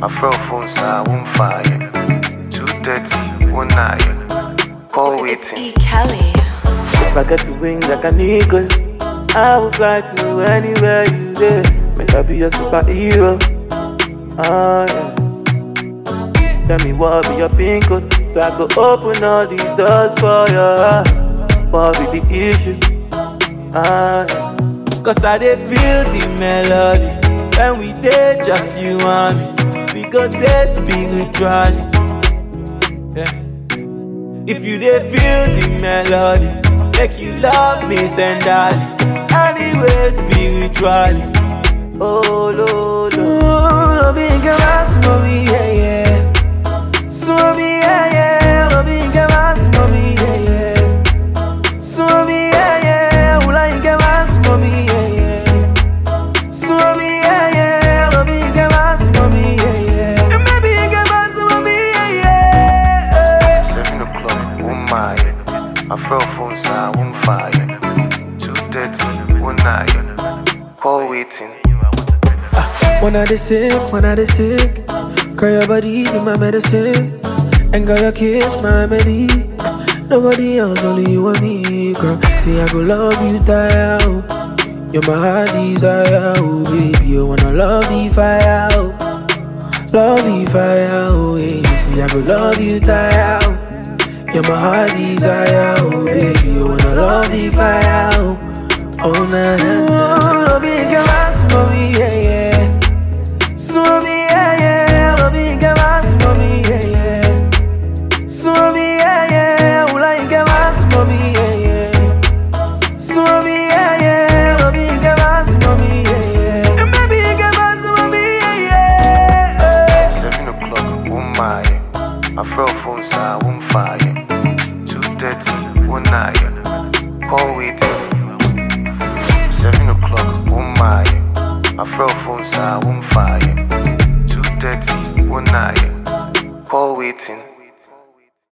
My fro phone side, one fire. 2:30, one night. Call waiting. E. Kelly. If I get the wings like an eagle, I will fly to anywhere you there. Make I be a superhero. Ah, yeah. Tell me what be your pin code, so I go open all the doors for your heart. What be the issue? Ah, yeah. Cause I dey feel the melody when we dey just you and me. We go dey spiritually. Yeah. If you dey feel the melody, make you love me tenderly. Anyway, spiritually. Oh, Lord, Lo bien que vas, mami, yeah, yeah. Mami, yeah, yeah. Lo bien que vas, mami, yeah, yeah. Mami, yeah, yeah. Ula bien que vas, mami, yeah, yeah. Mami, yeah, yeah. Lo bien que vas, mami, yeah, yeah. And maybe you que vas, mami, yeah, yeah. 7 o'clock, one mile. My fro phone side, one fire. 2:30, one night. Call waiting. When I dey sick, girl, your body be my medicine. And girl, your kiss my remedy. Nobody else, only you and me, girl. See, I go love you, die out. You're my heart desire, oh baby. You wanna love the fire, oh. Love the fire, oh yeah. See, I go love you, die out. You're my heart desire, oh baby. You wanna love the fire, oh. Oh, nah, nah, nah. Love you, girl, mommy, yeah, yeah. Mommy, yeah, yeah. Love you, girl, mommy, yeah, yeah. Mommy, yeah, yeah. Ula, you girl, mommy, yeah, yeah. Mommy, yeah, yeah. Love you, girl, mommy, yeah, yeah. And maybe you girl, mommy, yeah, yeah. 7 o'clock, one mile. My fro phone side, one fire. 2:30, one night. Call waiting. 7 o'clock, one mile. My fro phone side,